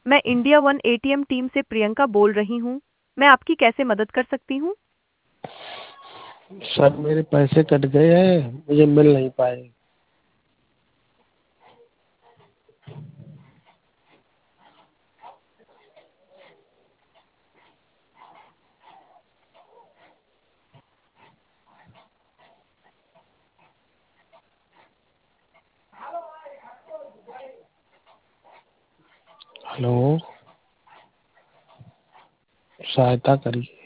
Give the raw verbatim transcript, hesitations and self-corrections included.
मैं India one ATM team से प्रियंका बोल रही हूँ। मैं आपकी कैसे मदद कर सकती हूँ? सर मेरे पैसे कट गए हैं, मुझे मिल नहीं पाए। हेलो, सहायता करिए।